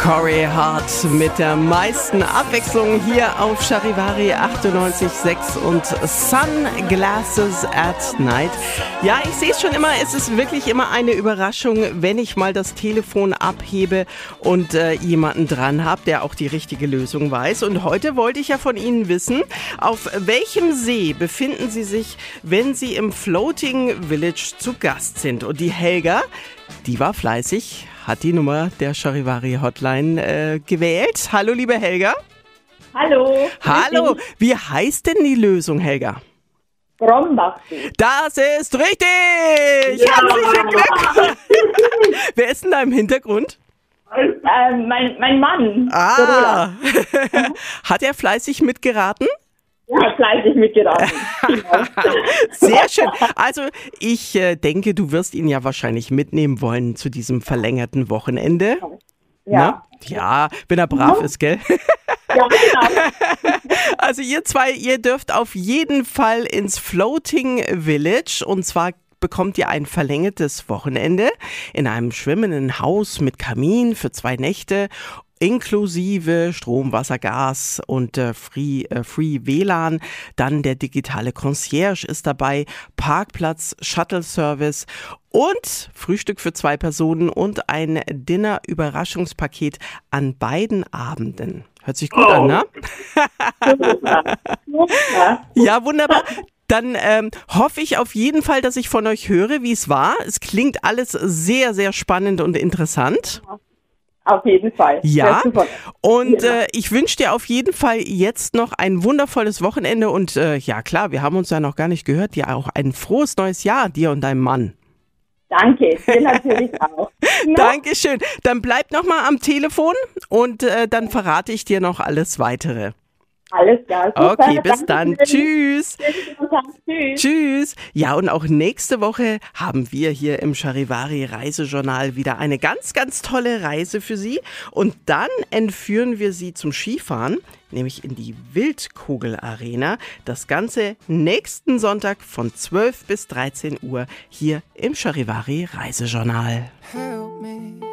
Corey Hart mit der meisten Abwechslung hier auf Charivari 98.6 und Sunglasses at Night. Ja, ich sehe es schon immer, es ist wirklich immer eine Überraschung, wenn ich mal das Telefon abhebe und jemanden dran habe, der auch die richtige Lösung weiß. Und heute wollte ich ja von Ihnen wissen, auf welchem See befinden Sie sich, wenn Sie im Floating Village zu Gast sind? Und die Helga, die war fleißig, hat die Nummer der Charivari Hotline gewählt. Hallo, liebe Helga. Hallo. Hallo. Wie heißt denn die Lösung, Helga? Brombachsee. Das ist richtig. Ja. Herzlichen Glückwunsch. Wer ist denn da im Hintergrund? Mein Mann. Ah. Hat er fleißig mitgeraten? Ja, fleißig mitgeraten. Sehr schön. Also ich denke, du wirst ihn ja wahrscheinlich mitnehmen wollen zu diesem verlängerten Wochenende. Ja. Ja, wenn er brav ist, gell? Ja, genau. Also ihr zwei, ihr dürft auf jeden Fall ins Floating Village und zwar bekommt ihr ein verlängertes Wochenende in einem schwimmenden Haus mit Kamin für 2 Nächte. Inklusive Strom, Wasser, Gas und Free WLAN. Dann der digitale Concierge ist dabei, Parkplatz, Shuttle-Service und Frühstück für 2 Personen und ein Dinner-Überraschungspaket an beiden Abenden. Hört sich gut an, ne? Ja, wunderbar. Dann hoffe ich auf jeden Fall, dass ich von euch höre, wie es war. Es klingt alles sehr, sehr spannend und interessant. Auf jeden Fall. Ja, und ich wünsche dir auf jeden Fall jetzt noch ein wundervolles Wochenende und ja klar, wir haben uns ja noch gar nicht gehört, dir auch ein frohes neues Jahr, dir und deinem Mann. Danke, dir natürlich auch. Ja. Dankeschön. Dann bleib noch mal am Telefon und dann verrate ich dir noch alles Weitere. Alles klar. Super. Okay, bis Danke dann. schön. Tschüss. Tschüss. Tschüss. Ja, und auch nächste Woche haben wir hier im Charivari Reisejournal wieder eine ganz, ganz tolle Reise für Sie. Und dann entführen wir Sie zum Skifahren, nämlich in die Wildkugel-Arena. Das Ganze nächsten Sonntag von 12 bis 13 Uhr hier im Charivari Reisejournal. Help me.